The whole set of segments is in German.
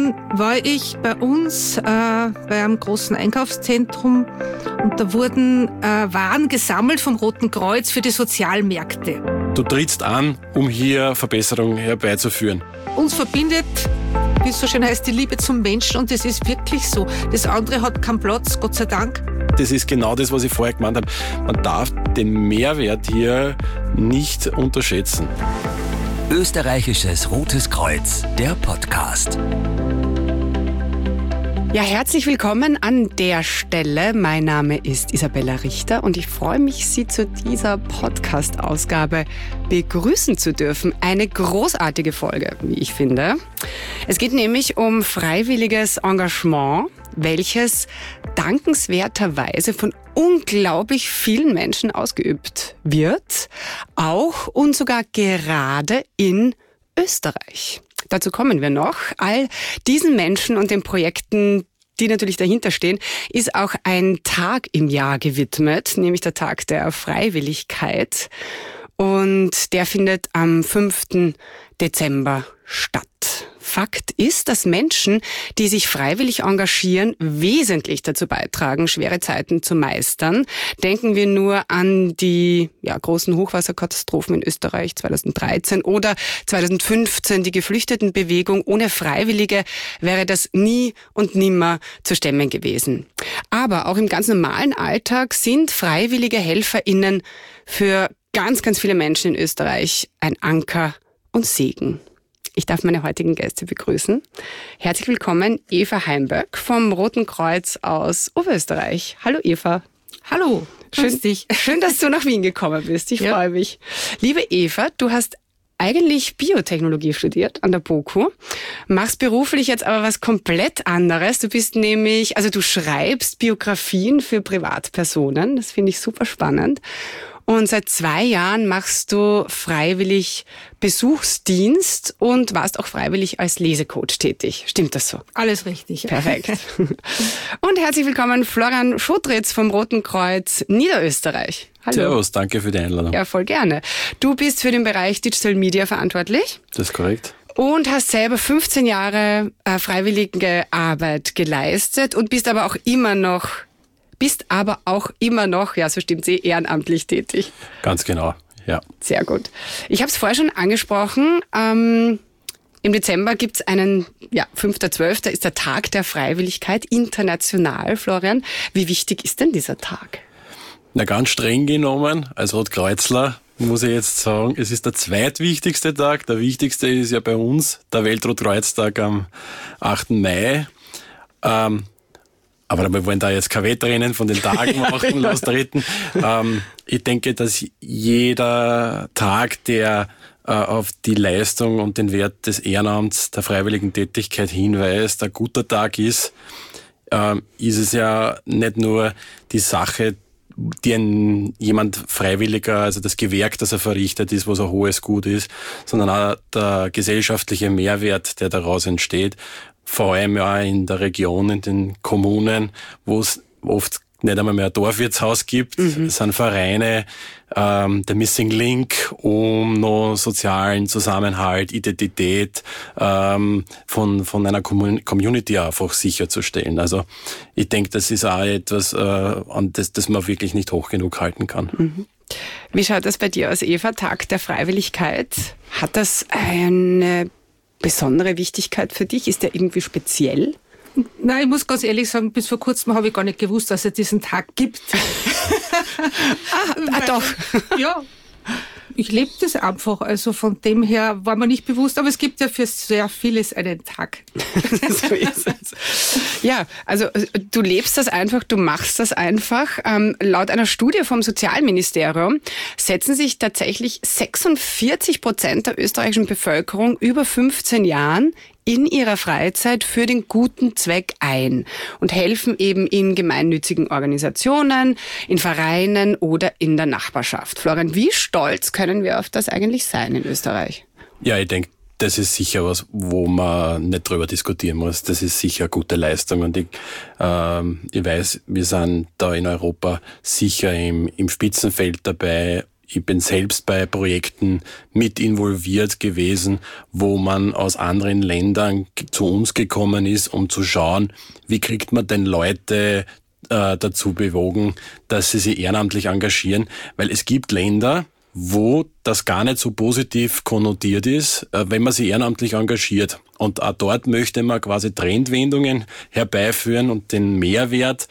Gestern war ich bei uns bei einem großen Einkaufszentrum und da wurden Waren gesammelt vom Roten Kreuz für die Sozialmärkte. Du trittst an, um hier Verbesserungen herbeizuführen. Uns verbindet, wie es so schön heißt, die Liebe zum Menschen und das ist wirklich so. Das andere hat keinen Platz, Gott sei Dank. Das ist genau das, was ich vorher gemeint habe. Man darf den Mehrwert hier nicht unterschätzen. Österreichisches Rotes Kreuz, der Podcast. Ja, herzlich willkommen an der Stelle. Mein Name ist Isabella Richter und ich freue mich, Sie zu dieser Podcast-Ausgabe begrüßen zu dürfen. Eine großartige Folge, wie ich finde. Es geht nämlich um freiwilliges Engagement, welches dankenswerterweise von unglaublich vielen Menschen ausgeübt wird, auch und sogar gerade in Österreich. Dazu kommen wir noch. All diesen Menschen und den Projekten, die natürlich dahinter stehen, ist auch ein Tag im Jahr gewidmet, nämlich der Tag der Freiwilligkeit. Und der findet am 5. Dezember statt. Fakt ist, dass Menschen, die sich freiwillig engagieren, wesentlich dazu beitragen, schwere Zeiten zu meistern. Denken wir nur an die großen Hochwasserkatastrophen in Österreich 2013 oder 2015 die Geflüchtetenbewegung. Ohne Freiwillige wäre das nie und nimmer zu stemmen gewesen. Aber auch im ganz normalen Alltag sind freiwillige HelferInnen für ganz, ganz viele Menschen in Österreich ein Anker und Segen. Ich darf meine heutigen Gäste begrüßen. Herzlich willkommen, Eva Heimböck vom Roten Kreuz aus Oberösterreich. Hallo Eva. Hallo, grüß dich. Schön, dass du nach Wien gekommen bist. Ich freue mich. Liebe Eva, du hast eigentlich Biotechnologie studiert an der BOKU, machst beruflich jetzt aber was komplett anderes. Du bist nämlich, du schreibst Biografien für Privatpersonen. Das finde ich super spannend. Und seit 2 Jahren machst du freiwillig Besuchsdienst und warst auch freiwillig als Lesecoach tätig. Stimmt das so? Alles richtig. Ja. Perfekt. Und herzlich willkommen Florian Schotritz vom Roten Kreuz Niederösterreich. Hallo. Servus, danke für die Einladung. Ja, voll gerne. Du bist für den Bereich Digital Media verantwortlich. Das ist korrekt. Und hast selber 15 Jahre freiwillige Arbeit geleistet und bist aber auch immer noch, ja, so stimmt's ehrenamtlich tätig. Ganz genau, ja. Sehr gut. Ich habe es vorher schon angesprochen. Im Dezember gibt's einen, 5.12. ist der Tag der Freiwilligkeit international. Florian, wie wichtig ist denn dieser Tag? Na, ganz streng genommen, als Rotkreuzler muss ich jetzt sagen, es ist der zweitwichtigste Tag. Der wichtigste ist ja bei uns der Weltrotkreuztag am 8. Mai. Aber wir wollen da jetzt kein Wettrennen von den Tagen machen, lostreten. Ich denke, dass jeder Tag, der auf die Leistung und den Wert des Ehrenamts, der freiwilligen Tätigkeit hinweist, ein guter Tag ist es ja nicht nur die Sache, die jemand Freiwilliger, also das Gewerk, das er verrichtet, ist, was ein hohes Gut ist, sondern auch der gesellschaftliche Mehrwert, der daraus entsteht. Vor allem ja in der Region, in den Kommunen, wo es oft nicht einmal mehr ein Dorfwirtshaus gibt. Es sind Vereine, der Missing Link, um noch sozialen Zusammenhalt, Identität von einer Community einfach sicherzustellen. Also ich denke, das ist auch etwas, an das man wirklich nicht hoch genug halten kann. Mhm. Wie schaut das bei dir aus, Eva? Tag der Freiwilligkeit. Hat das eine besondere Wichtigkeit für dich? Ist der irgendwie speziell? Nein, ich muss ganz ehrlich sagen, bis vor kurzem habe ich gar nicht gewusst, dass es diesen Tag gibt. Doch. Ja, ich lebe das einfach. Also von dem her war mir nicht bewusst, aber es gibt ja für sehr vieles einen Tag. So ist es. Ja, also du lebst das einfach, du machst das einfach. Laut einer Studie vom Sozialministerium setzen sich tatsächlich 46% der österreichischen Bevölkerung über 15 Jahren in ihrer Freizeit für den guten Zweck ein und helfen eben in gemeinnützigen Organisationen, in Vereinen oder in der Nachbarschaft. Florian, wie stolz können wir auf das eigentlich sein in Österreich? Ja, ich denke, das ist sicher was, wo man nicht drüber diskutieren muss. Das ist sicher eine gute Leistung und ich weiß, wir sind da in Europa sicher im Spitzenfeld dabei, ich bin selbst bei Projekten mit involviert gewesen, wo man aus anderen Ländern zu uns gekommen ist, um zu schauen, wie kriegt man denn Leute dazu bewogen, dass sie sich ehrenamtlich engagieren. Weil es gibt Länder, wo das gar nicht so positiv konnotiert ist, wenn man sich ehrenamtlich engagiert. Und auch dort möchte man quasi Trendwendungen herbeiführen und den Mehrwert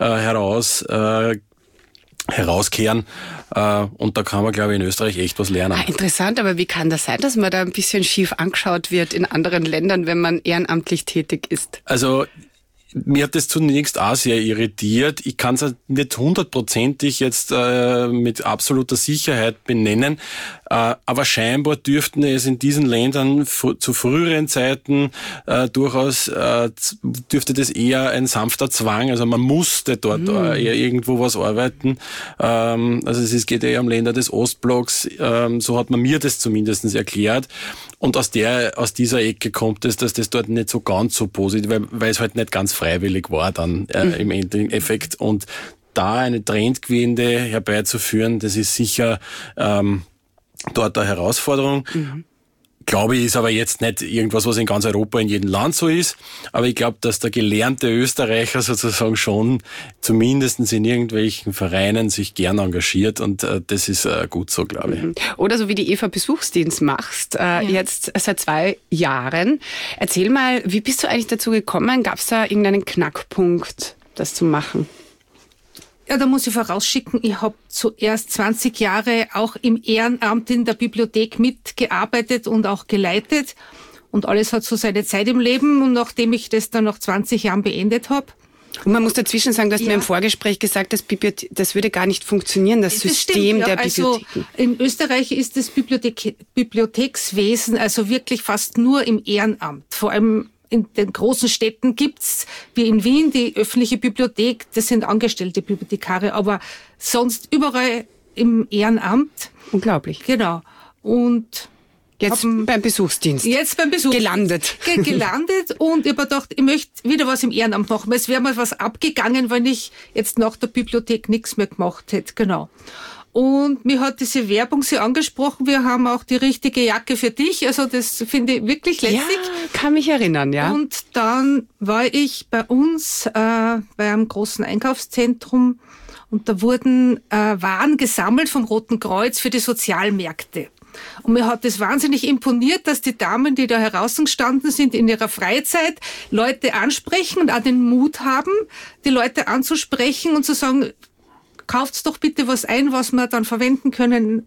herauskehren. Und da kann man, glaube ich, in Österreich echt was lernen. Interessant, aber wie kann das sein, dass man da ein bisschen schief angeschaut wird in anderen Ländern, wenn man ehrenamtlich tätig ist? Also mir hat das zunächst auch sehr irritiert. Ich kann es nicht 100%ig jetzt mit absoluter Sicherheit benennen, aber scheinbar dürften es in diesen Ländern zu früheren Zeiten durchaus dürfte das eher ein sanfter Zwang, also man musste dort eher irgendwo was arbeiten. Also es geht eher um Länder des Ostblocks, so hat man mir das zumindest erklärt. Und aus dieser Ecke kommt es, dass das dort nicht so ganz so positiv, weil es halt nicht ganz freiwillig war dann im Endeffekt. Und da eine Trendwende herbeizuführen, das ist sicher dort eine Herausforderung. Glaube ich, ist aber jetzt nicht irgendwas, was in ganz Europa in jedem Land so ist. Aber ich glaube, dass der gelernte Österreicher sozusagen schon zumindest in irgendwelchen Vereinen sich gern engagiert und das ist gut so, glaube ich. Oder so wie die Eva Besuchsdienst machst, jetzt seit 2 Jahren. Erzähl mal, wie bist du eigentlich dazu gekommen? Gab es da irgendeinen Knackpunkt, das zu machen? Ja, da muss ich vorausschicken, ich habe zuerst 20 Jahre auch im Ehrenamt in der Bibliothek mitgearbeitet und auch geleitet. Und alles hat so seine Zeit im Leben. Und nachdem ich das dann nach 20 Jahren beendet habe. Und man muss dazwischen sagen, du hast mir im Vorgespräch gesagt, das würde gar nicht funktionieren, das System der Bibliotheken. Also in Österreich ist das Bibliothekswesen also wirklich fast nur im Ehrenamt. Vor allem in den großen Städten gibt's, wie in Wien, die öffentliche Bibliothek, das sind angestellte Bibliothekare, aber sonst überall im Ehrenamt. Unglaublich. Genau. Und jetzt beim Besuchsdienst. Jetzt beim Besuchsdienst. Gelandet. Gelandet und ich habe gedacht, ich möchte wieder was im Ehrenamt machen, weil es wäre mal was abgegangen, wenn ich jetzt nach der Bibliothek nichts mehr gemacht hätte. Genau. Und mir hat diese Werbung sehr angesprochen. Wir haben auch die richtige Jacke für dich. Also das finde ich wirklich lässig. Ja, kann mich erinnern, ja. Und dann war ich bei uns bei einem großen Einkaufszentrum und da wurden Waren gesammelt vom Roten Kreuz für die Sozialmärkte. Und mir hat das wahnsinnig imponiert, dass die Damen, die da herausgestanden sind, in ihrer Freizeit Leute ansprechen und auch den Mut haben, die Leute anzusprechen und zu sagen, kauft's doch bitte was ein, was wir dann verwenden können.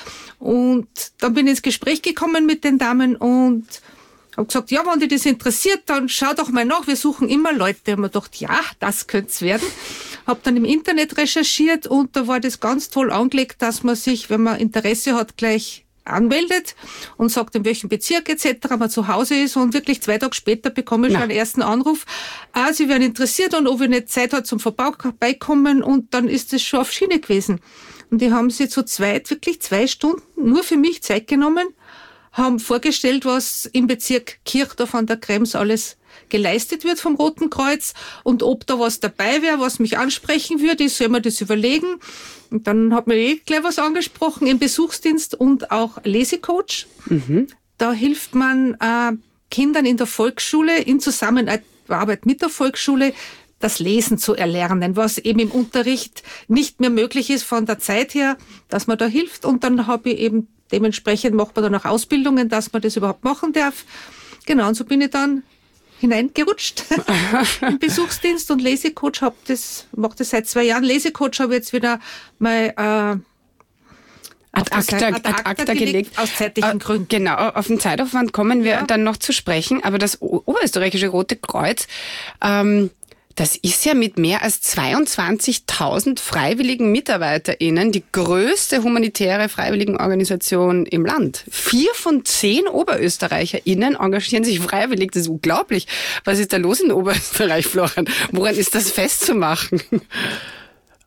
Und dann bin ich ins Gespräch gekommen mit den Damen und habe gesagt, ja, wenn dich das interessiert, dann schau doch mal nach, wir suchen immer Leute. Und mir gedacht, ja, das könnte es werden. Habe dann im Internet recherchiert und da war das ganz toll angelegt, dass man sich, wenn man Interesse hat, gleich anmeldet und sagt, in welchem Bezirk etc. man zu Hause ist und wirklich 2 Tage später bekomme ich schon einen ersten Anruf. Sie wären interessiert und ob ich nicht Zeit hat zum vorbeikommen und dann ist es schon auf Schiene gewesen. Und die haben sich zu zweit wirklich 2 Stunden nur für mich Zeit genommen, haben vorgestellt, was im Bezirk Kirchdorf an der Krems alles geleistet wird vom Roten Kreuz und ob da was dabei wäre, was mich ansprechen würde, ich soll mir das überlegen. Und dann hat mir gleich was angesprochen im Besuchsdienst und auch Lesecoach. Da hilft man Kindern in der Volksschule in Zusammenarbeit mit der Volksschule das Lesen zu erlernen, was eben im Unterricht nicht mehr möglich ist von der Zeit her, dass man da hilft. Und dann habe ich eben dementsprechend macht man dann auch Ausbildungen, dass man das überhaupt machen darf. Genau, und so bin ich dann hineingerutscht im Besuchsdienst und Lesecoach mache das seit 2 Jahren. Lesecoach habe ich jetzt wieder mal ad acta gelegt. Aus zeitlichen Gründen. Genau, auf den Zeitaufwand kommen wir dann noch zu sprechen, aber das Oberösterreichische Rote Kreuz, das ist ja mit mehr als 22.000 freiwilligen MitarbeiterInnen die größte humanitäre Freiwilligenorganisation im Land. 4 von 10 OberösterreicherInnen engagieren sich freiwillig. Das ist unglaublich. Was ist da los in Oberösterreich, Florian? Woran ist das festzumachen?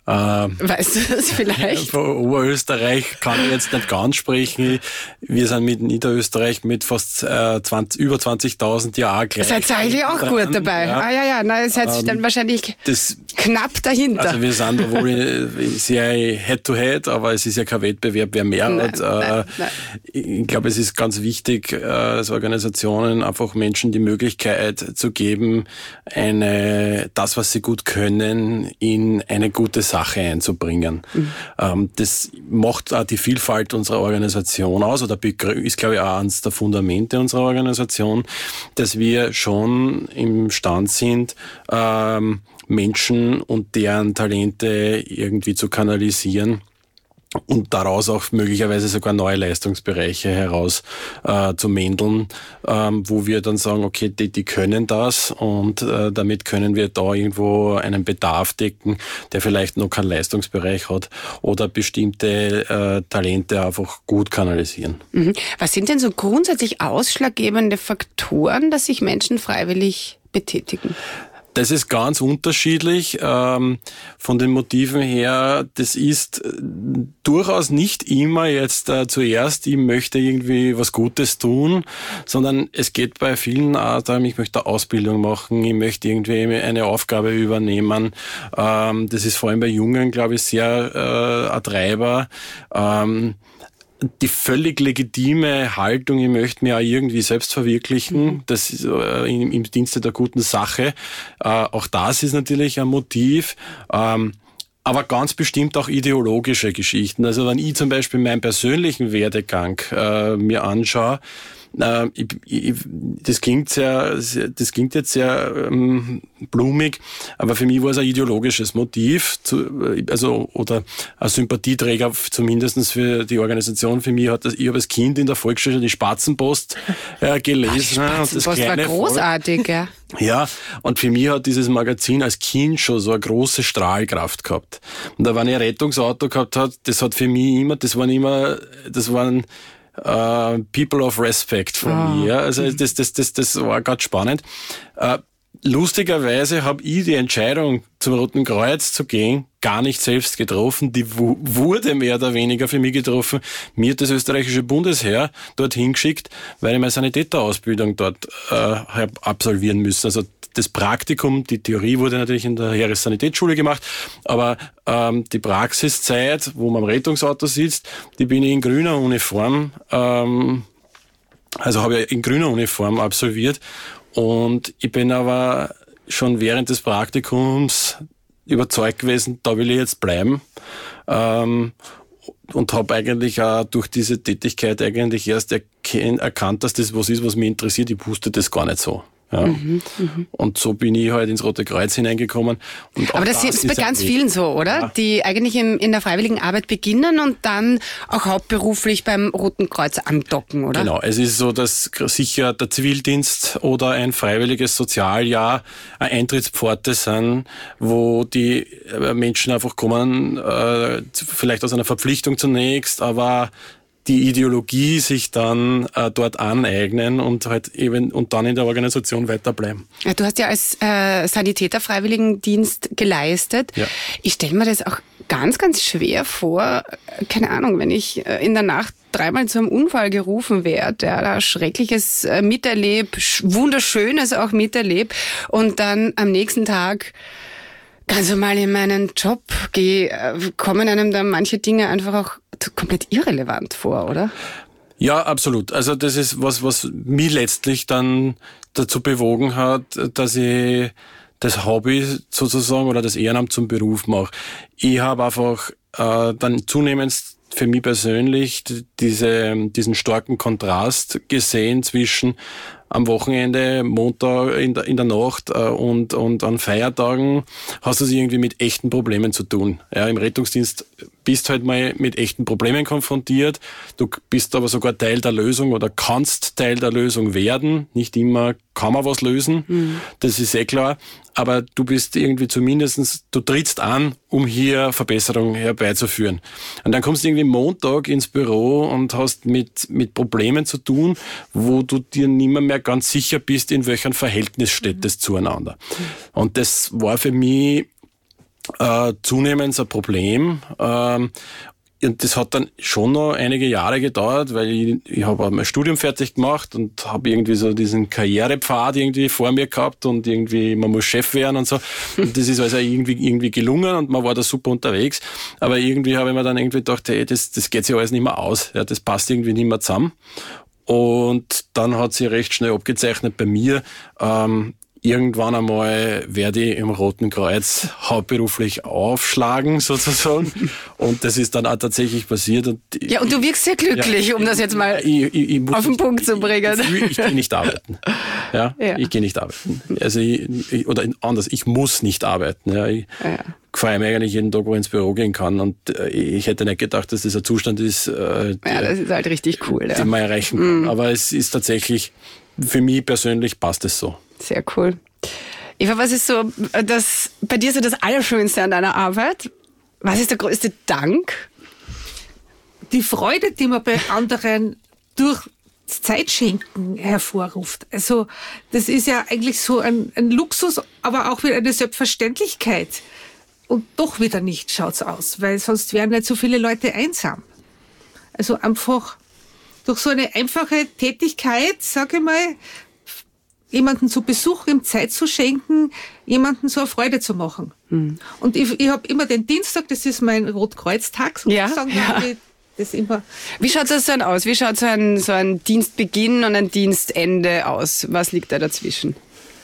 Weißt du das vielleicht? Von Oberösterreich kann ich jetzt nicht ganz sprechen. Wir sind mit Niederösterreich mit fast über 20.000 Jahren gleich. Seid ihr eigentlich auch gut dabei? Ja. Na, ihr seid dann wahrscheinlich knapp dahinter. Also wir sind wohl sehr Head-to-Head, aber es ist ja kein Wettbewerb, wer mehr hat. Nein. Ich glaube, es ist ganz wichtig, als Organisationen einfach Menschen die Möglichkeit zu geben, das, was sie gut können, in eine gute Sache einzubringen. Das macht auch die Vielfalt unserer Organisation aus, oder ist, glaube ich, auch eines der Fundamente unserer Organisation, dass wir schon imstande sind, Menschen und deren Talente irgendwie zu kanalisieren und daraus auch möglicherweise sogar neue Leistungsbereiche heraus zu mändeln, wo wir dann sagen, okay, die können das, und damit können wir da irgendwo einen Bedarf decken, der vielleicht noch keinen Leistungsbereich hat, oder bestimmte Talente einfach gut kanalisieren. Was sind denn so grundsätzlich ausschlaggebende Faktoren, dass sich Menschen freiwillig betätigen? Das ist ganz unterschiedlich von den Motiven her. Das ist durchaus nicht immer jetzt zuerst, ich möchte irgendwie was Gutes tun, sondern es geht bei vielen darum, ich möchte eine Ausbildung machen, ich möchte irgendwie eine Aufgabe übernehmen. Das ist vor allem bei Jungen, glaube ich, sehr ein Treiber. Die völlig legitime Haltung, ich möchte mir auch irgendwie selbst verwirklichen, das ist im Dienste der guten Sache. Auch das ist natürlich ein Motiv. Aber ganz bestimmt auch ideologische Geschichten. Also wenn ich zum Beispiel meinen persönlichen Werdegang mir anschaue, das klingt jetzt sehr blumig, aber für mich war es ein ideologisches Motiv, oder ein Sympathieträger zumindest für die Organisation. Für mich ich habe als Kind in der Volksschule die Spatzenpost gelesen. Die Spatzenpost war großartig, ja. Ja, und für mich hat dieses Magazin als Kind schon so eine große Strahlkraft gehabt. Und da, wenn ich ein Rettungsauto gehabt hat, das waren People of Respect von mir. Also das war ganz spannend. Lustigerweise habe ich die Entscheidung, zum Roten Kreuz zu gehen, gar nicht selbst getroffen. Die wurde mehr oder weniger für mich getroffen. Mir hat das österreichische Bundesheer dorthin geschickt, weil ich meine Sanitäterausbildung dort habe absolvieren müssen. Also das Praktikum, die Theorie wurde natürlich in der Heeressanitätsschule gemacht, aber die Praxiszeit, wo man am Rettungsauto sitzt, die bin ich in grüner Uniform, habe ich in grüner Uniform absolviert, und ich bin aber schon während des Praktikums überzeugt gewesen, da will ich jetzt bleiben, und habe eigentlich auch durch diese Tätigkeit eigentlich erst erkannt, dass das was ist, was mich interessiert. Ich wusste das gar nicht so. Ja. Und so bin ich halt ins Rote Kreuz hineingekommen. Und aber das ist bei ganz vielen so, oder? Ja. Die eigentlich in der freiwilligen Arbeit beginnen und dann auch hauptberuflich beim Roten Kreuz andocken, oder? Genau, es ist so, dass sicher der Zivildienst oder ein freiwilliges Sozialjahr eine Eintrittspforte sind, wo die Menschen einfach kommen, vielleicht aus einer Verpflichtung zunächst, aber die Ideologie sich dann dort aneignen und halt eben und dann in der Organisation weiterbleiben. Ja, du hast ja als Sanitäter Freiwilligendienst geleistet. Ja. Ich stelle mir das auch ganz, ganz schwer vor. Keine Ahnung, wenn ich in der Nacht 3-mal zu einem Unfall gerufen werde, da Schreckliches miterlebe, Wunderschönes auch miterlebe, und dann am nächsten Tag ganz normal in meinen Job gehe, kommen einem da manche Dinge einfach auch komplett irrelevant vor, oder? Ja, absolut. Also das ist was mich letztlich dann dazu bewogen hat, dass ich das Hobby sozusagen oder das Ehrenamt zum Beruf mache. Ich habe einfach dann zunehmend für mich persönlich diesen starken Kontrast gesehen zwischen am Wochenende, Montag in der Nacht und an Feiertagen hast du es irgendwie mit echten Problemen zu tun. Ja, im Rettungsdienst bist halt mal mit echten Problemen konfrontiert. Du bist aber sogar Teil der Lösung oder kannst Teil der Lösung werden. Nicht immer kann man was lösen. Das ist klar. Aber du bist irgendwie du trittst an, um hier Verbesserungen herbeizuführen. Und dann kommst du irgendwie Montag ins Büro und hast mit Problemen zu tun, wo du dir nicht mehr ganz sicher bist, in welchem Verhältnis steht das zueinander. Und das war für mich zunehmend ein Problem. Und das hat dann schon noch einige Jahre gedauert, weil ich habe mein Studium fertig gemacht und habe irgendwie so diesen Karrierepfad irgendwie vor mir gehabt und irgendwie, man muss Chef werden und so. Und das ist also irgendwie gelungen und man war da super unterwegs. Aber irgendwie habe ich mir dann irgendwie gedacht, hey, das geht sich alles nicht mehr aus. Ja, das passt irgendwie nicht mehr zusammen. Und dann hat sich recht schnell abgezeichnet bei mir, irgendwann einmal werde ich im Roten Kreuz hauptberuflich aufschlagen, sozusagen. Und das ist dann auch tatsächlich passiert. Und du wirkst sehr glücklich, um das jetzt mal auf den Punkt zu bringen. Ich gehe nicht arbeiten. Ja. Ich gehe nicht arbeiten. Also ich muss nicht arbeiten. Ja. Ich freue mich eigentlich jeden Tag, wo ich ins Büro gehen kann. Und ich hätte nicht gedacht, dass das ein Zustand ist, das ist halt richtig cool, den man erreichen kann. Aber es ist tatsächlich, für mich persönlich passt es so. Sehr cool. Eva, was ist so bei dir so das Allerschönste an deiner Arbeit? Was ist der größte Dank? Die Freude, die man bei anderen durch das Zeitschenken hervorruft. Also das ist ja eigentlich so ein Luxus, aber auch wieder eine Selbstverständlichkeit. Und doch wieder nicht schaut's aus, weil sonst wären nicht so viele Leute einsam. Also einfach durch so eine einfache Tätigkeit, sage ich mal, jemanden zu Besuch ihm Zeit zu schenken, jemanden so eine Freude zu machen. Und ich habe immer den Dienstag, das ist mein Rotkreuztag sozusagen. Ja. Das immer. Wie schaut das dann aus? Wie schaut so ein Dienstbeginn und ein Dienstende aus? Was liegt da dazwischen?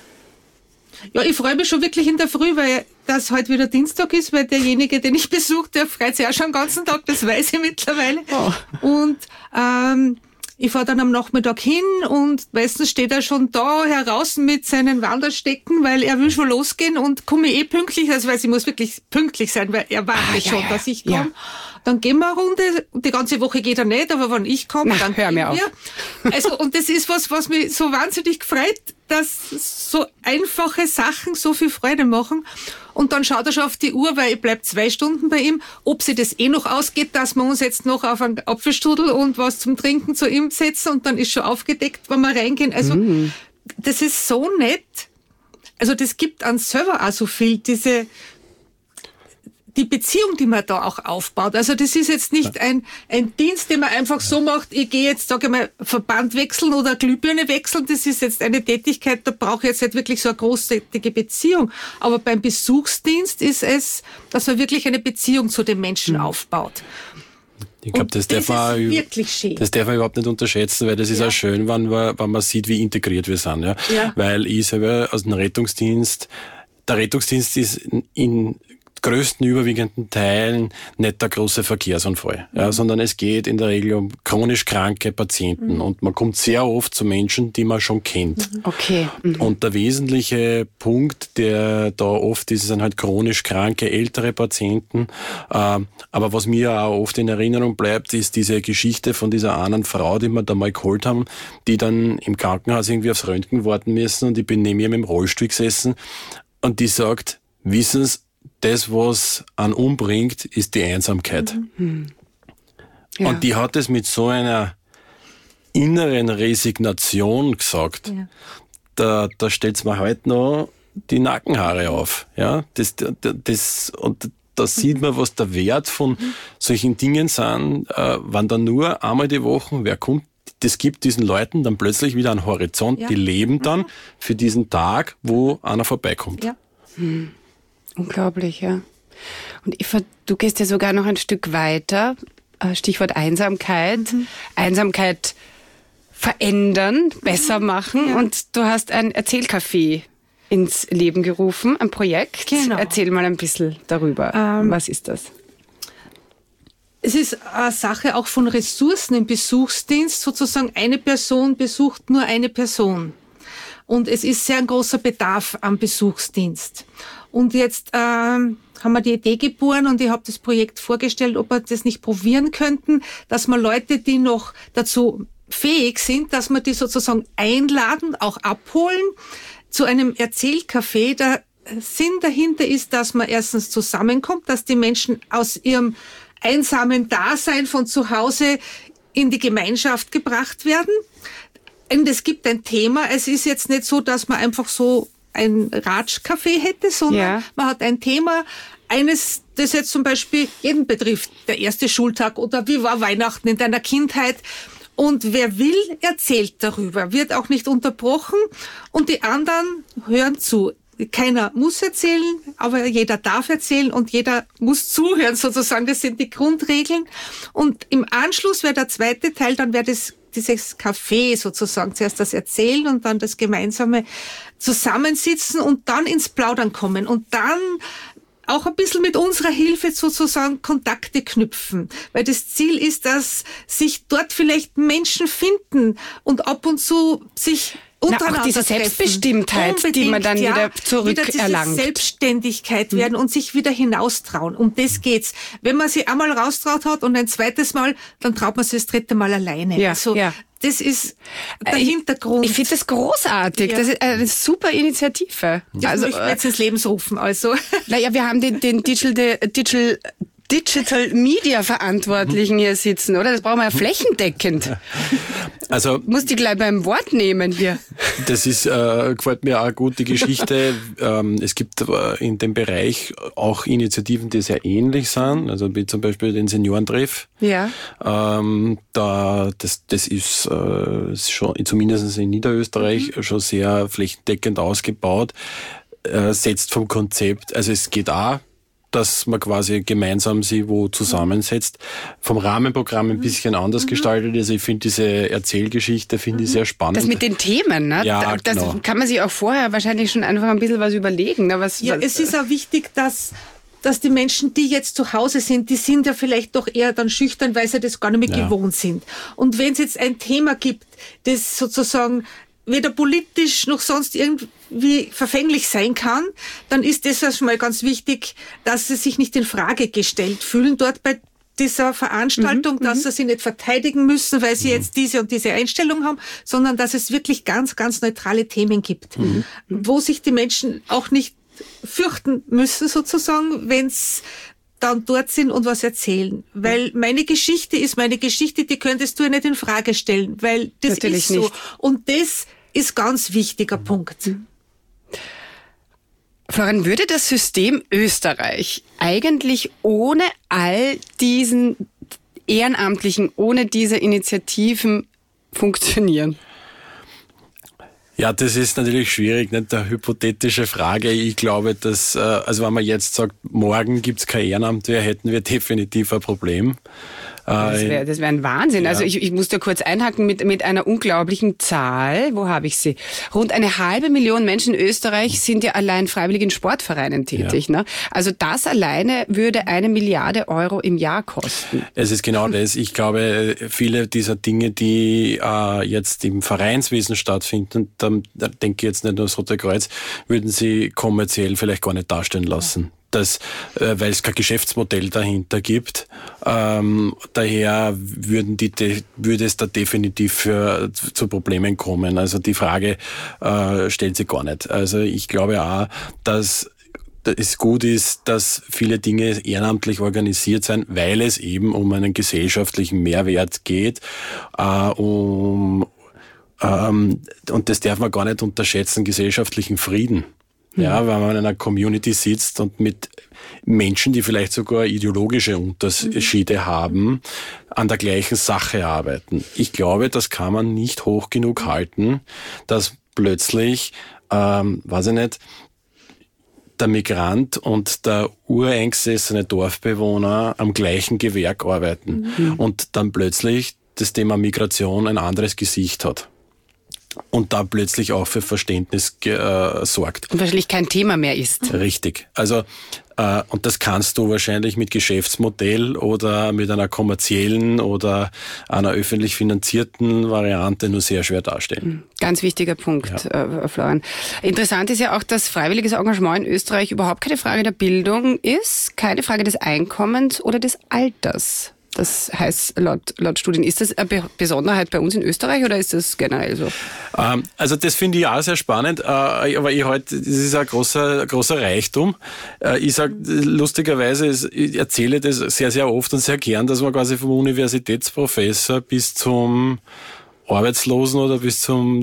Ja, ich freue mich schon wirklich in der Früh, weil das heute wieder Dienstag ist, weil derjenige, den ich besuche, der freut sich auch schon den ganzen Tag, das weiß ich mittlerweile. Oh. Und ich fahre dann am Nachmittag hin und meistens steht er schon da heraus mit seinen Wanderstecken, weil er will schon losgehen und komme ich pünktlich, also weil ich muss wirklich pünktlich sein, weil er wartet schon, dass ich komme. Ja. Dann gehen wir eine Runde, die ganze Woche geht er nicht, aber wenn ich komme, dann hör mir auf. Also, und das ist was mich so wahnsinnig gefreut, dass so einfache Sachen so viel Freude machen. Und dann schaut er schon auf die Uhr, weil ich bleib 2 Stunden bei ihm, ob sie das noch ausgeht, dass wir uns jetzt noch auf einen Apfelstrudel und was zum Trinken zu ihm setzen und dann ist schon aufgedeckt, wenn wir reingehen. Also, das ist so nett. Also, das gibt uns selber auch so viel, die Beziehung, die man da auch aufbaut. Also das ist jetzt nicht ein Dienst, den man einfach so macht, ich gehe jetzt, sage ich mal, Verband wechseln oder Glühbirne wechseln. Das ist jetzt eine Tätigkeit, da brauche ich jetzt nicht wirklich so eine großartige Beziehung. Aber beim Besuchsdienst ist es, dass man wirklich eine Beziehung zu den Menschen aufbaut. Ich glaube, das darf man überhaupt nicht unterschätzen, weil das ist auch schön, wenn man sieht, wie integriert wir sind. Ja? Weil ich selber aus dem Rettungsdienst, der Rettungsdienst ist in größten überwiegenden Teilen nicht der große Verkehrsunfall, sondern es geht in der Regel um chronisch kranke Patienten und man kommt sehr oft zu Menschen, die man schon kennt. Okay. Und der wesentliche Punkt, der da oft ist, sind halt chronisch kranke ältere Patienten. Aber was mir auch oft in Erinnerung bleibt, ist diese Geschichte von dieser einen Frau, die wir da mal geholt haben, die dann im Krankenhaus irgendwie aufs Röntgen warten müssen und ich bin neben ihr mit dem Rollstuhl gesessen und die sagt, wissen Sie, das, was einen umbringt, ist die Einsamkeit. Ja. Und die hat es mit so einer inneren Resignation gesagt. Ja. Da stellt's mir heute noch die Nackenhaare auf. Ja, und da sieht man, was der Wert von solchen Dingen sind, wenn dann nur einmal die Woche wer kommt. Das gibt diesen Leuten dann plötzlich wieder einen Horizont. Die leben dann für diesen Tag, wo einer vorbeikommt. Ja. Unglaublich, ja. Und Eva, du gehst ja sogar noch ein Stück weiter. Stichwort Einsamkeit. Einsamkeit verändern, besser machen. Ja. Und du hast ein Erzählcafé ins Leben gerufen, ein Projekt. Genau. Erzähl mal ein bisschen darüber. Was ist das? Es ist eine Sache auch von Ressourcen im Besuchsdienst. Sozusagen eine Person besucht nur eine Person. Und es ist sehr ein großer Bedarf am Besuchsdienst. Und jetzt haben wir die Idee geboren und ich habe das Projekt vorgestellt, ob wir das nicht probieren könnten, dass wir Leute, die noch dazu fähig sind, dass wir die sozusagen einladen, auch abholen zu einem Erzählcafé. Der Sinn dahinter ist, dass man erstens zusammenkommt, dass die Menschen aus ihrem einsamen Dasein von zu Hause in die Gemeinschaft gebracht werden. Und es gibt ein Thema. Es ist jetzt nicht so, dass man einfach so ein Ratschcafé hätte, sondern man hat ein Thema, eines, das jetzt zum Beispiel jeden betrifft, der erste Schultag oder wie war Weihnachten in deiner Kindheit. Und wer will, erzählt darüber, wird auch nicht unterbrochen und die anderen hören zu. Keiner muss erzählen, aber jeder darf erzählen und jeder muss zuhören sozusagen. Das sind die Grundregeln. Und im Anschluss wäre der zweite Teil, dann wäre dieses Café sozusagen. Zuerst das Erzählen und dann das gemeinsame Zusammensitzen und dann ins Plaudern kommen und dann auch ein bisschen mit unserer Hilfe sozusagen Kontakte knüpfen. Weil das Ziel ist, dass sich dort vielleicht Menschen finden und ab und zu sich untereinander auch diese treffen. Selbstbestimmtheit, Unbedingt, die man dann wieder wieder diese zurückerlangt. Selbstständigkeit werden und sich wieder hinaustrauen. Um das geht's. Wenn man sich einmal raustraut hat und ein zweites Mal, dann traut man sich das dritte Mal alleine. Ja, also, ja. Das ist der Hintergrund. Ich finde das großartig. Ja. Das ist eine super Initiative. Das möchten wir jetzt ins Leben rufen. Also. Naja, wir haben den Digital Media Verantwortlichen hier sitzen, oder? Das brauchen wir ja flächendeckend. Also Muss die gleich beim Wort nehmen hier. das ist gefällt mir auch gut, die Geschichte. Es gibt in dem Bereich auch Initiativen, die sehr ähnlich sind, also wie zum Beispiel den Seniorentreff. Ja. Das ist schon zumindest in Niederösterreich schon sehr flächendeckend ausgebaut, setzt vom Konzept, also es geht auch, dass man quasi gemeinsam sie wo zusammensetzt. Vom Rahmenprogramm ein bisschen anders gestaltet. Also ich finde diese Erzählgeschichte finde ich sehr spannend. Das mit den Themen, ne? Ja, das genau. kann man sich auch vorher wahrscheinlich schon einfach ein bisschen was überlegen. Ne? Ja, es ist auch wichtig, dass die Menschen, die jetzt zu Hause sind, die sind ja vielleicht doch eher dann schüchtern, weil sie das gar nicht mehr gewohnt sind. Und wenn es jetzt ein Thema gibt, das sozusagen weder politisch noch sonst irgendwie verfänglich sein kann, dann ist das schon mal ganz wichtig, dass sie sich nicht in Frage gestellt fühlen dort bei dieser Veranstaltung, dass sie sich nicht verteidigen müssen, weil sie jetzt diese und diese Einstellung haben, sondern dass es wirklich ganz, ganz neutrale Themen gibt, wo sich die Menschen auch nicht fürchten müssen sozusagen, wenn es dann dort sind und was erzählen. Weil meine Geschichte ist meine Geschichte, die könntest du ja nicht in Frage stellen, weil das Natürlich ist so. nicht. Und das ist ganz wichtiger Punkt. Florian, würde das System Österreich eigentlich ohne all diesen Ehrenamtlichen, ohne diese Initiativen funktionieren? Ja, das ist natürlich schwierig, nicht eine hypothetische Frage. Ich glaube, dass, also wenn man jetzt sagt, morgen gibt's kein Ehrenamt mehr, hätten wir definitiv ein Problem. Das wäre ein Wahnsinn. Ja. Also ich muss da kurz einhaken mit einer unglaublichen Zahl. Wo habe ich sie? Rund 500.000 Menschen in Österreich sind ja allein freiwillig in Sportvereinen tätig. Ne? Also das alleine würde 1 Milliarde Euro im Jahr kosten. Es ist genau das. Ich glaube, viele dieser Dinge, die jetzt im Vereinswesen stattfinden, da denke ich jetzt nicht nur das Rote Kreuz, würden sie kommerziell vielleicht gar nicht darstellen lassen. Weil es kein Geschäftsmodell dahinter gibt. Daher würde es da definitiv zu Problemen kommen. Also die Frage stellt sich gar nicht. Also ich glaube auch, dass es gut ist, dass viele Dinge ehrenamtlich organisiert sind, weil es eben um einen gesellschaftlichen Mehrwert geht, und das darf man gar nicht unterschätzen, gesellschaftlichen Frieden. Ja, weil man in einer Community sitzt und mit Menschen, die vielleicht sogar ideologische Unterschiede haben, an der gleichen Sache arbeiten. Ich glaube, das kann man nicht hoch genug halten, dass plötzlich, weiß ich nicht, der Migrant und der ureingesessene Dorfbewohner am gleichen Gewerk arbeiten und dann plötzlich das Thema Migration ein anderes Gesicht hat. Und da plötzlich auch für Verständnis sorgt. Und wahrscheinlich kein Thema mehr ist. Richtig. Also, und das kannst du wahrscheinlich mit Geschäftsmodell oder mit einer kommerziellen oder einer öffentlich finanzierten Variante nur sehr schwer darstellen. Ganz wichtiger Punkt, Florian. Interessant ist ja auch, dass freiwilliges Engagement in Österreich überhaupt keine Frage der Bildung ist, keine Frage des Einkommens oder des Alters. Das heißt, laut Studien, ist das eine Besonderheit bei uns in Österreich oder ist das generell so? Also das finde ich auch sehr spannend, aber das ist ein großer Reichtum. Ich sage lustigerweise, ich erzähle das sehr, sehr oft und sehr gern, dass man quasi vom Universitätsprofessor bis zum Arbeitslosen oder bis zum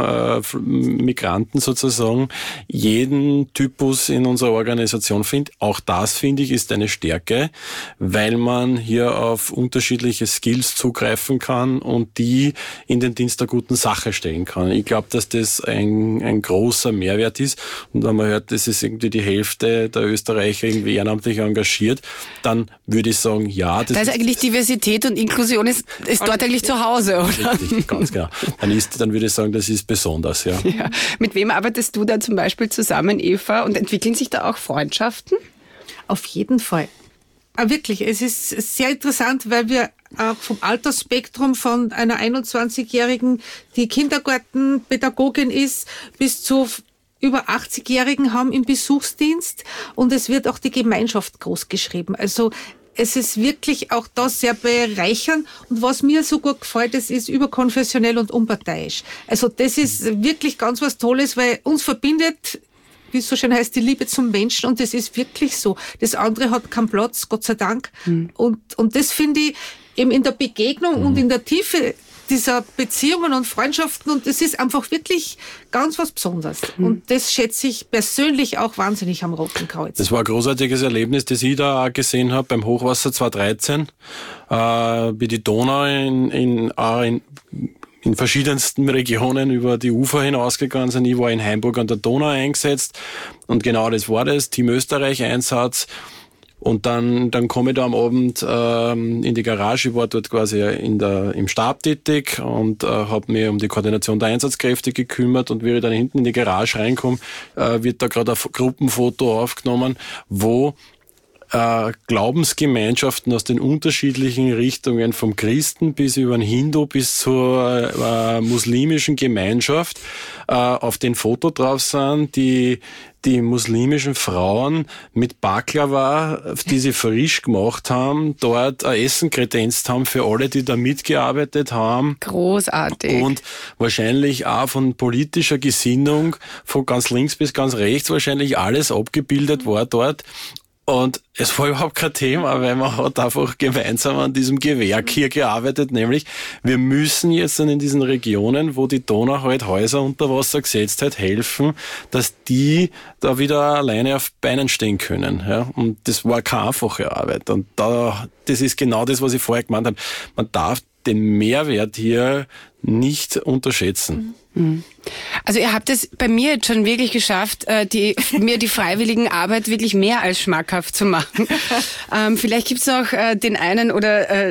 Migranten sozusagen jeden Typus in unserer Organisation findet. Auch das, finde ich, ist eine Stärke, weil man hier auf unterschiedliche Skills zugreifen kann und die in den Dienst der guten Sache stellen kann. Ich glaube, dass das ein großer Mehrwert ist. Und wenn man hört, das ist irgendwie die Hälfte der Österreicher irgendwie ehrenamtlich engagiert, dann würde ich sagen, ja. Das ist eigentlich Diversität und Inklusion ist dort eigentlich zu Hause, oder? Richtig, ganz genau. Dann würde ich sagen, das ist besonders, ja. Ja. Mit wem arbeitest du da zum Beispiel zusammen, Eva? Und entwickeln sich da auch Freundschaften? Auf jeden Fall. Wirklich, es ist sehr interessant, weil wir auch vom Altersspektrum von einer 21-Jährigen, die Kindergartenpädagogin ist, bis zu über 80-Jährigen haben im Besuchsdienst, und es wird auch die Gemeinschaft groß geschrieben. Also es ist wirklich auch das sehr bereichernd, und was mir so gut gefällt, es ist überkonfessionell und unparteiisch. Also das ist wirklich ganz was Tolles, weil uns verbindet, wie es so schön heißt, die Liebe zum Menschen, und das ist wirklich so. Das andere hat keinen Platz, Gott sei Dank. Und das finde ich eben in der Begegnung und in der Tiefe dieser Beziehungen und Freundschaften, und das ist einfach wirklich ganz was Besonderes. Und das schätze ich persönlich auch wahnsinnig am Roten Kreuz. Das war ein großartiges Erlebnis, das ich da auch gesehen habe beim Hochwasser 2013, wie die Donau in verschiedensten Regionen über die Ufer hinausgegangen sind. Ich war in Hainburg an der Donau eingesetzt, und genau das war das, Team Österreich-Einsatz. Und dann komme ich da am Abend in die Garage. Ich war dort quasi im Stab tätig und habe mich um die Koordination der Einsatzkräfte gekümmert. Und wie ich dann hinten in die Garage reinkomme, wird da gerade ein Gruppenfoto aufgenommen, wo Glaubensgemeinschaften aus den unterschiedlichen Richtungen, vom Christen bis über den Hindu bis zur muslimischen Gemeinschaft, auf den Foto drauf sind, die muslimischen Frauen mit Baklava, die sie frisch gemacht haben, dort ein Essen kredenzt haben für alle, die da mitgearbeitet haben. Großartig. Und wahrscheinlich auch von politischer Gesinnung, von ganz links bis ganz rechts, wahrscheinlich alles abgebildet war dort. Und es war überhaupt kein Thema, weil man hat einfach gemeinsam an diesem Gewerk hier gearbeitet, nämlich wir müssen jetzt dann in diesen Regionen, wo die Donau halt Häuser unter Wasser gesetzt hat, helfen, dass die da wieder alleine auf Beinen stehen können. Ja? Und das war keine einfache Arbeit. Und das ist genau das, was ich vorher gemeint habe. Man darf den Mehrwert hier nicht unterschätzen. Also ihr habt es bei mir jetzt schon wirklich geschafft, mir die Freiwilligenarbeit wirklich mehr als schmackhaft zu machen. Vielleicht gibt's noch den einen oder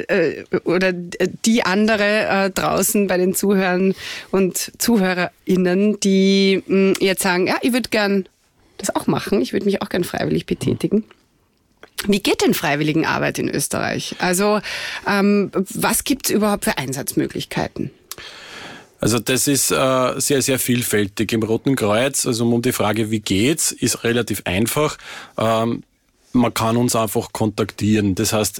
die andere draußen bei den Zuhörern und ZuhörerInnen, die jetzt sagen, ja, ich würde gern das auch machen, ich würde mich auch gern freiwillig betätigen. Wie geht denn Freiwilligenarbeit in Österreich? Also was gibt's überhaupt für Einsatzmöglichkeiten? Also das ist sehr, sehr vielfältig. Im Roten Kreuz, also um die Frage, wie geht's, ist relativ einfach. Man kann uns einfach kontaktieren. Das heißt,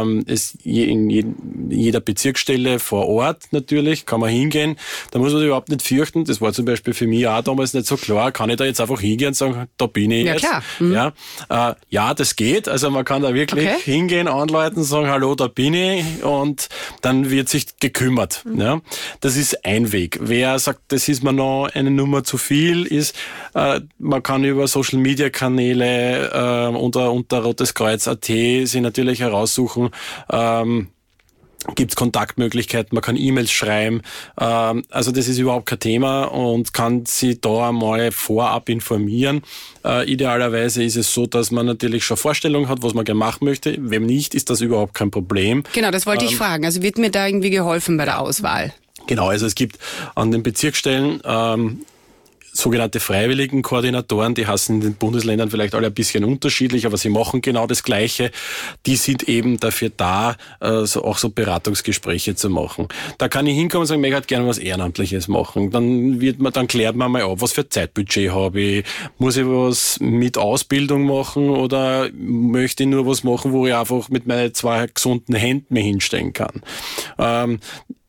in jeder Bezirksstelle vor Ort natürlich kann man hingehen. Da muss man sich überhaupt nicht fürchten. Das war zum Beispiel für mich auch damals nicht so klar. Kann ich da jetzt einfach hingehen und sagen, da bin ich jetzt? Klar. Ja, das geht. Also man kann da wirklich hingehen, anleiten, sagen, hallo, da bin ich, und dann wird sich gekümmert. Ja, das ist ein Weg. Wer sagt, das ist mir noch eine Nummer zu viel, ist, man kann über Social-Media-Kanäle unter roteskreuz.at sich natürlich heraussuchen, gibt es Kontaktmöglichkeiten, man kann E-Mails schreiben, also das ist überhaupt kein Thema und kann sich da einmal vorab informieren. Idealerweise ist es so, dass man natürlich schon Vorstellung hat, was man gerne machen möchte. Wenn nicht, ist das überhaupt kein Problem. Genau, das wollte ich fragen. Also wird mir da irgendwie geholfen bei der Auswahl? Genau, also es gibt an den Bezirksstellen sogenannte Freiwilligenkoordinatoren, die heißen in den Bundesländern vielleicht alle ein bisschen unterschiedlich, aber sie machen genau das Gleiche. Die sind eben dafür da, auch so Beratungsgespräche zu machen. Da kann ich hinkommen und sagen, ich hätte gerne was Ehrenamtliches machen. Dann klärt man mal ab, was für Zeitbudget habe ich. Muss ich was mit Ausbildung machen oder möchte ich nur was machen, wo ich einfach mit meinen 2 gesunden Händen mir hinstellen kann?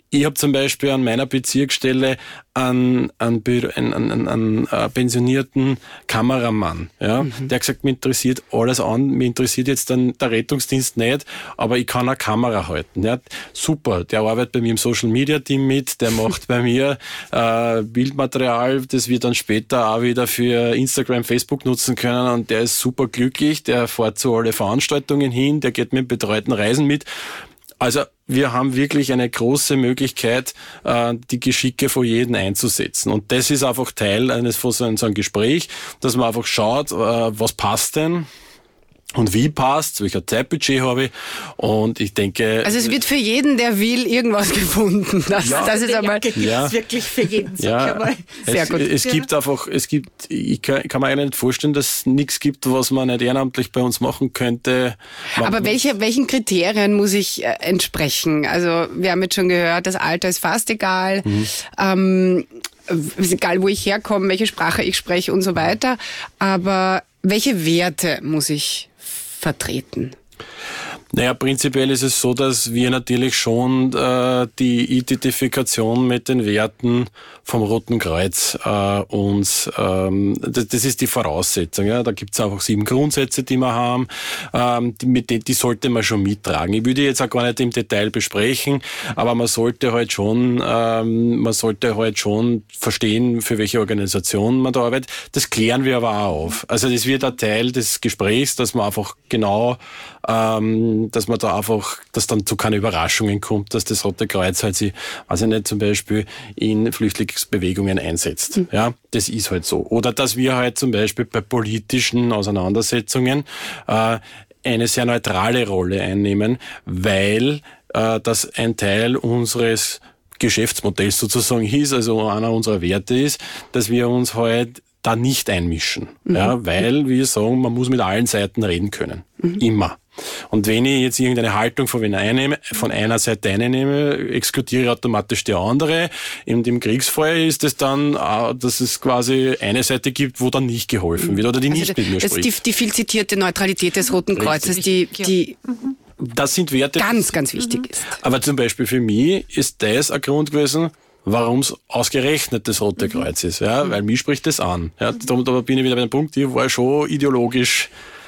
Ich habe zum Beispiel an meiner Bezirksstelle einen pensionierten Kameramann, ja, der hat gesagt, mir interessiert alles an, mir interessiert jetzt dann der Rettungsdienst nicht, aber ich kann eine Kamera halten. Ja. Super, der arbeitet bei mir im Social-Media-Team mit, der macht bei mir Bildmaterial, das wir dann später auch wieder für Instagram, Facebook nutzen können, und der ist super glücklich, der fährt zu alle Veranstaltungen hin, der geht mit betreuten Reisen mit. Also wir haben wirklich eine große Möglichkeit, die Geschicke von jedem einzusetzen. Und das ist einfach Teil von so einem Gespräch, dass man einfach schaut, was passt denn und wie passt, welcher Zeitbudget habe ich. Und ich denke... Also es wird für jeden, der will, irgendwas gefunden. Das ist einmal... Gibt es wirklich für jeden, sag ich einmal. Sehr gut. Ich kann mir eigentlich nicht vorstellen, dass es nichts gibt, was man nicht ehrenamtlich bei uns machen könnte. Aber welchen Kriterien muss ich entsprechen? Also wir haben jetzt schon gehört, das Alter ist fast egal. Ist egal, wo ich herkomme, welche Sprache ich spreche und so weiter. Aber welche Werte muss ich vertreten? Naja, prinzipiell ist es so, dass wir natürlich schon die Identifikation mit den Werten vom Roten Kreuz das ist die Voraussetzung. Ja. Da gibt es einfach 7 Grundsätze, die wir haben, die sollte man schon mittragen. Ich würde jetzt auch gar nicht im Detail besprechen, aber man sollte halt schon verstehen, für welche Organisation man da arbeitet. Das klären wir aber auch auf. Also das wird ein Teil des Gesprächs, dass man einfach genau dass dann zu keine Überraschungen kommt, dass das Rote Kreuz halt sich, weiß ich nicht, zum Beispiel in Flüchtlingsbewegungen einsetzt. Ja, das ist halt so. Oder dass wir halt zum Beispiel bei politischen Auseinandersetzungen eine sehr neutrale Rolle einnehmen, weil das ein Teil unseres Geschäftsmodells sozusagen ist, also einer unserer Werte ist, dass wir uns halt da nicht einmischen. Ja, weil wir sagen, man muss mit allen Seiten reden können. Immer. Und wenn ich jetzt irgendeine Haltung von einer Seite einnehme, exkludiere ich automatisch die andere. In dem Kriegsfall ist es dann, dass es quasi eine Seite gibt, wo dann nicht geholfen wird oder die nicht mit mir spricht. Die viel zitierte Neutralität des Roten Kreuzes, die das sind Werte, ganz, ganz wichtig ist. Aber zum Beispiel für mich ist das ein Grund gewesen, warum es ausgerechnet das Rote Kreuz ist. Ja, weil mich spricht das an. Ja, da bin ich wieder bei dem Punkt, ich war schon ideologisch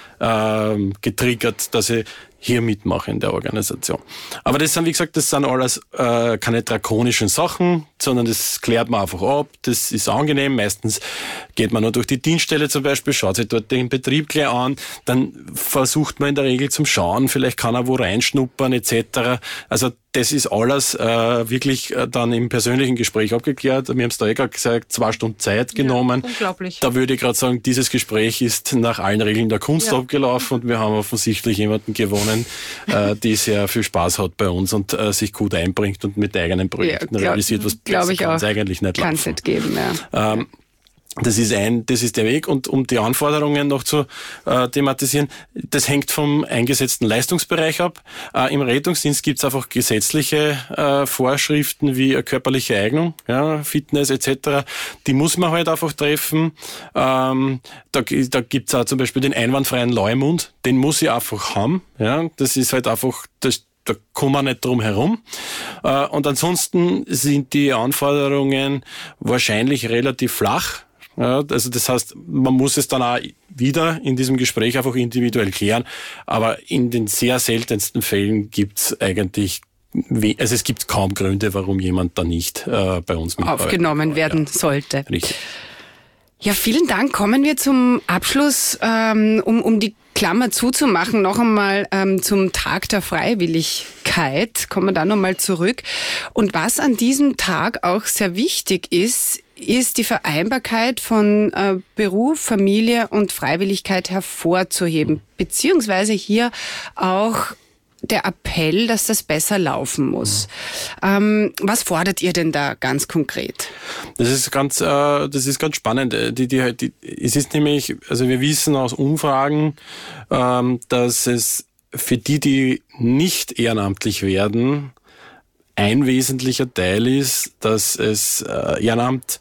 getriggert, dass ich hier mitmache in der Organisation. Aber das sind, wie gesagt, das sind alles keine drakonischen Sachen, sondern das klärt man einfach ab. Das ist angenehm. Meistens geht man nur durch die Dienststelle zum Beispiel, schaut sich dort den Betrieb gleich an, dann versucht man in der Regel zum Schauen, vielleicht kann er wo reinschnuppern etc. Also das ist alles wirklich dann im persönlichen Gespräch abgeklärt. Wir haben es da gerade gesagt, 2 Stunden Zeit genommen. Ja, unglaublich. Da würde ich gerade sagen, dieses Gespräch ist nach allen Regeln der Kunst abgelaufen und wir haben offensichtlich jemanden gewonnen, die sehr viel Spaß hat bei uns und sich gut einbringt und mit eigenen Projekten realisiert, was besser kann es eigentlich nicht laufen. Kann es nicht geben, ja. Das ist der Weg. Und um die Anforderungen noch zu thematisieren, das hängt vom eingesetzten Leistungsbereich ab. Im Rettungsdienst gibt es einfach gesetzliche Vorschriften wie körperliche Eignung, ja, Fitness etc. Die muss man halt einfach treffen. Da gibt es auch zum Beispiel den einwandfreien Leumund, den muss ich einfach haben. Ja, das ist halt einfach da kommen wir nicht drum herum. Und ansonsten sind die Anforderungen wahrscheinlich relativ flach. Ja, also das heißt, man muss es dann auch wieder in diesem Gespräch einfach individuell klären. Aber in den sehr seltensten Fällen gibt's eigentlich, also es gibt kaum Gründe, warum jemand da nicht bei uns aufgenommen werden sollte. Richtig. Ja, vielen Dank. Kommen wir zum Abschluss, um die Klammer zuzumachen, noch einmal zum Tag der Freiwilligkeit. Kommen wir da nochmal zurück. Und was an diesem Tag auch sehr wichtig ist die Vereinbarkeit von Beruf, Familie und Freiwilligkeit hervorzuheben, beziehungsweise hier auch der Appell, dass das besser laufen muss. Was fordert ihr denn da ganz konkret? Das ist ganz spannend. Es ist nämlich, also wir wissen aus Umfragen, dass es für die nicht ehrenamtlich werden, ein wesentlicher Teil ist, dass es Ehrenamt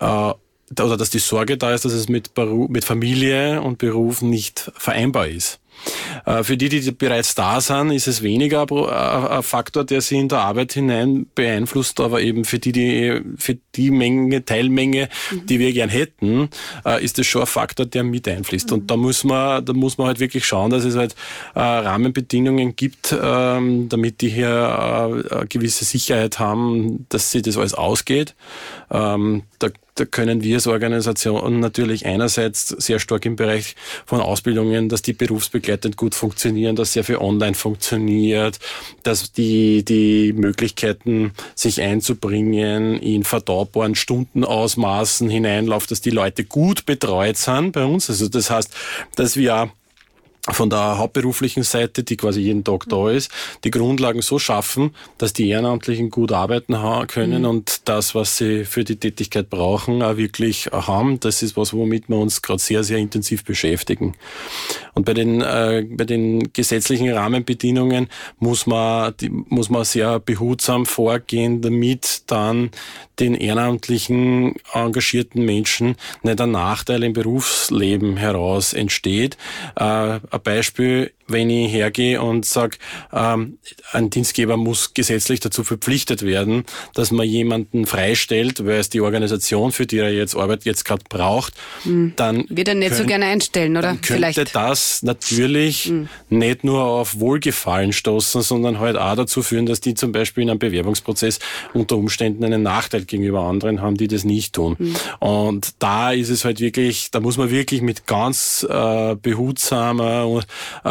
oder dass die Sorge da ist, dass es mit Familie und Beruf nicht vereinbar ist. Für die bereits da sind, ist es weniger ein Faktor, der sie in der Arbeit hinein beeinflusst, aber eben für die Teilmenge, die wir gern hätten, ist es schon ein Faktor, der mit einfließt. Und da muss man halt wirklich schauen, dass es halt Rahmenbedingungen gibt, damit die hier eine gewisse Sicherheit haben, dass sich das alles ausgeht. Da können wir als Organisation natürlich einerseits sehr stark im Bereich von Ausbildungen, dass die berufsbegleitend gut funktionieren, dass sehr viel online funktioniert, dass die Möglichkeiten, sich einzubringen, in verdaubaren Stundenausmaßen hineinlaufen, dass die Leute gut betreut sind bei uns. Also das heißt, dass wir von der hauptberuflichen Seite, die quasi jeden Tag da ist, die Grundlagen so schaffen, dass die Ehrenamtlichen gut arbeiten können und das, was sie für die Tätigkeit brauchen, auch wirklich haben. Das ist was, womit wir uns gerade sehr, sehr intensiv beschäftigen. Und bei den gesetzlichen Rahmenbedingungen muss man sehr behutsam vorgehen, damit dann den ehrenamtlichen engagierten Menschen nicht ein Nachteil im Berufsleben heraus entsteht. Ein Beispiel, wenn ich hergehe und sage, ein Dienstgeber muss gesetzlich dazu verpflichtet werden, dass man jemanden freistellt, weil es die Organisation, für die er jetzt arbeitet, jetzt gerade braucht, dann wird er nicht so gerne einstellen, oder? Dann könnte das natürlich nicht nur auf Wohlgefallen stoßen, sondern halt auch dazu führen, dass die zum Beispiel in einem Bewerbungsprozess unter Umständen einen Nachteil gegenüber anderen haben, die das nicht tun. Und da ist es halt wirklich, da muss man wirklich mit ganz behutsamer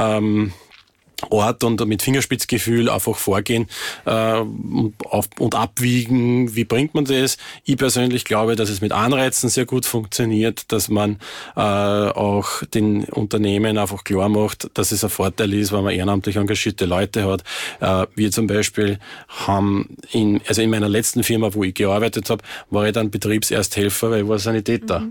Ort und mit Fingerspitzgefühl einfach vorgehen und abwiegen, wie bringt man das. Ich persönlich glaube, dass es mit Anreizen sehr gut funktioniert, dass man auch den Unternehmen einfach klar macht, dass es ein Vorteil ist, wenn man ehrenamtlich engagierte Leute hat. Wir zum Beispiel haben in meiner letzten Firma, wo ich gearbeitet habe, war ich dann Betriebsersthelfer, weil ich war Sanitäter.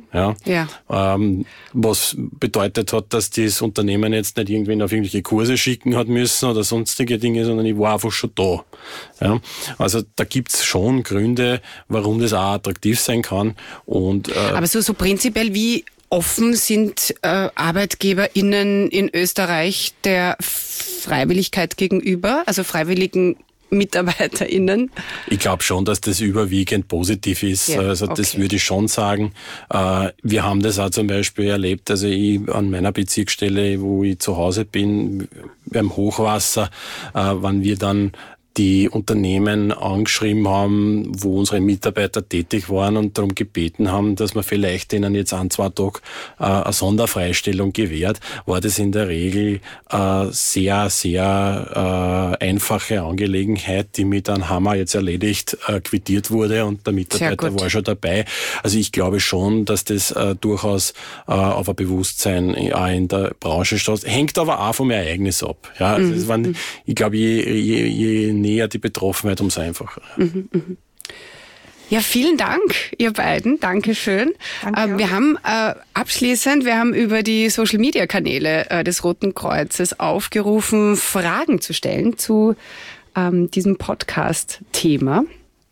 Was bedeutet hat, dass das Unternehmen jetzt nicht irgendwen auf irgendwelche Kurse schicken hat müssen oder sonstige Dinge, sondern ich war einfach schon da. Ja, also da gibt's schon Gründe, warum das auch attraktiv sein kann. Und aber so prinzipiell, wie offen sind ArbeitgeberInnen in Österreich der Freiwilligkeit gegenüber, also freiwilligen MitarbeiterInnen? Ich glaube schon, dass das überwiegend positiv ist. Ja, also das würde ich schon sagen. Wir haben das auch zum Beispiel erlebt, also ich an meiner Bezirksstelle, wo ich zu Hause bin, beim Hochwasser, wann wir dann die Unternehmen angeschrieben haben, wo unsere Mitarbeiter tätig waren und darum gebeten haben, dass man vielleicht denen jetzt 1-2 Tage eine Sonderfreistellung gewährt, war das in der Regel sehr, sehr einfache Angelegenheit, die mit einem Hammer jetzt erledigt quittiert wurde und der Mitarbeiter war schon dabei. Also ich glaube schon, dass das durchaus auf ein Bewusstsein auch in der Branche steht. Hängt aber auch vom Ereignis ab. Ja, also ich glaube, je näher die Betroffenheit, umso einfacher. Ja, vielen Dank, ihr beiden. Dankeschön. Danke wir haben abschließend, über die Social-Media-Kanäle des Roten Kreuzes aufgerufen, Fragen zu stellen zu diesem Podcast-Thema.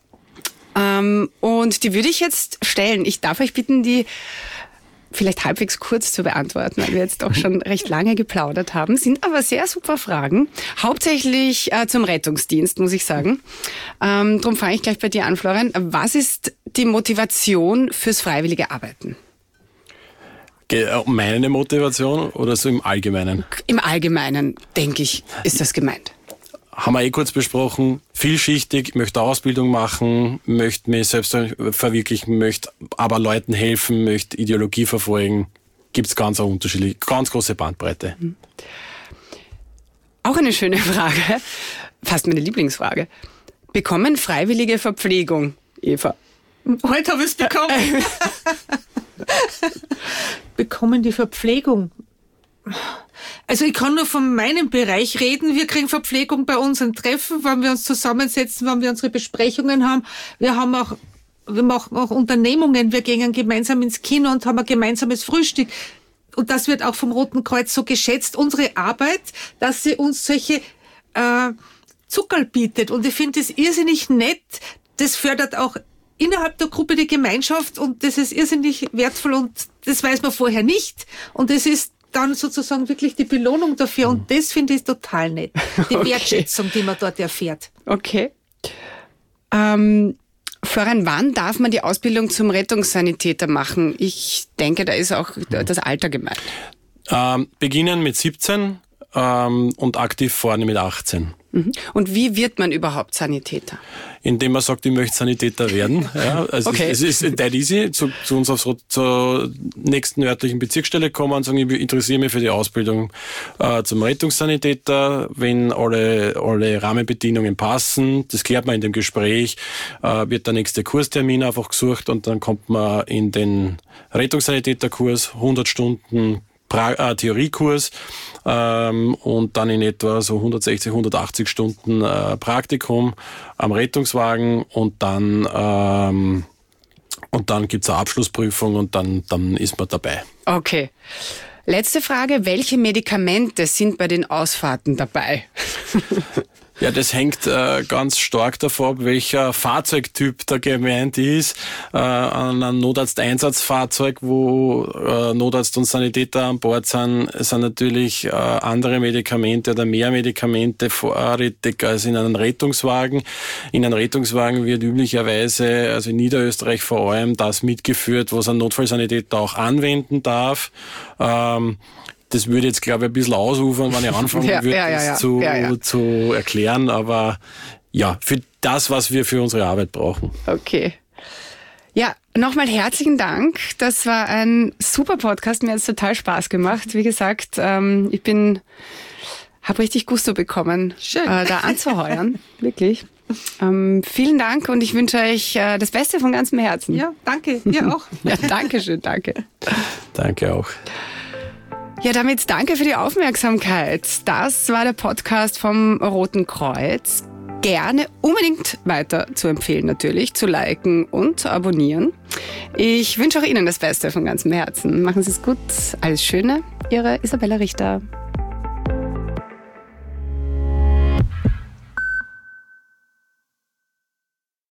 Und die würde ich jetzt stellen. Ich darf euch bitten, die vielleicht halbwegs kurz zu beantworten, weil wir jetzt doch schon recht lange geplaudert haben. Sind aber sehr super Fragen. Hauptsächlich zum Rettungsdienst, muss ich sagen. Darum fange ich gleich bei dir an, Florian. Was ist die Motivation fürs freiwillige Arbeiten? Meine Motivation oder so im Allgemeinen? Im Allgemeinen, denke ich, ist das gemeint. Haben wir kurz besprochen, vielschichtig, möchte Ausbildung machen, möchte mich selbst verwirklichen, möchte aber Leuten helfen, möchte Ideologie verfolgen. Gibt's ganz unterschiedliche, ganz große Bandbreite. Auch eine schöne Frage, fast meine Lieblingsfrage. Bekommen Freiwillige Verpflegung, Eva? Heute habe ich es bekommen. Bekommen die Verpflegung? Also ich kann nur von meinem Bereich reden. Wir kriegen Verpflegung bei unseren Treffen, wenn wir uns zusammensetzen, wenn wir unsere Besprechungen haben. Wir machen auch Unternehmungen. Wir gehen gemeinsam ins Kino und haben ein gemeinsames Frühstück. Und das wird auch vom Roten Kreuz so geschätzt, unsere Arbeit, dass sie uns solche Zuckerl bietet. Und ich finde das irrsinnig nett. Das fördert auch innerhalb der Gruppe die Gemeinschaft und das ist irrsinnig wertvoll und das weiß man vorher nicht. Und das ist dann sozusagen wirklich die Belohnung dafür und das finde ich total nett. Die Wertschätzung, die man dort erfährt. Okay. Florian, wann darf man die Ausbildung zum Rettungssanitäter machen? Ich denke, da ist auch das Alter gemeint. Beginnen mit 17 und aktiv vorne mit 18. Und wie wird man überhaupt Sanitäter? Indem man sagt, ich möchte Sanitäter werden. Ja, also okay. Es ist nicht easy, zu uns zur nächsten örtlichen Bezirksstelle kommen und sagen, ich interessiere mich für die Ausbildung zum Rettungssanitäter. Wenn alle Rahmenbedingungen passen, das klärt man in dem Gespräch, wird der nächste Kurstermin einfach gesucht und dann kommt man in den Rettungssanitäterkurs, 100 Stunden Theoriekurs und dann in etwa so 160, 180 Stunden Praktikum am Rettungswagen und dann gibt's eine Abschlussprüfung und dann ist man dabei. Okay. Letzte Frage, welche Medikamente sind bei den Ausfahrten dabei? Ja, das hängt ganz stark davon ab, welcher Fahrzeugtyp da gemeint ist. An einem Notarzt-Einsatzfahrzeug, wo Notarzt und Sanitäter an Bord sind natürlich andere Medikamente oder mehr Medikamente vorrätig als in einem Rettungswagen. In einem Rettungswagen wird üblicherweise, also in Niederösterreich vor allem, das mitgeführt, was ein Notfallsanitäter auch anwenden darf. Das würde jetzt, glaube ich, ein bisschen ausufern, wenn ich anfangen würde, das zu erklären. Aber ja, für das, was wir für unsere Arbeit brauchen. Okay. Ja, nochmal herzlichen Dank. Das war ein super Podcast. Mir hat es total Spaß gemacht. Wie gesagt, ich habe richtig Gusto bekommen, da anzuheuern. Wirklich. Vielen Dank und ich wünsche euch das Beste von ganzem Herzen. Ja, danke. Dir auch. Ja, danke schön, danke. Danke auch. Ja, damit danke für die Aufmerksamkeit. Das war der Podcast vom Roten Kreuz. Gerne unbedingt weiter zu empfehlen natürlich, zu liken und zu abonnieren. Ich wünsche auch Ihnen das Beste von ganzem Herzen. Machen Sie es gut, alles Schöne. Ihre Isabella Richter.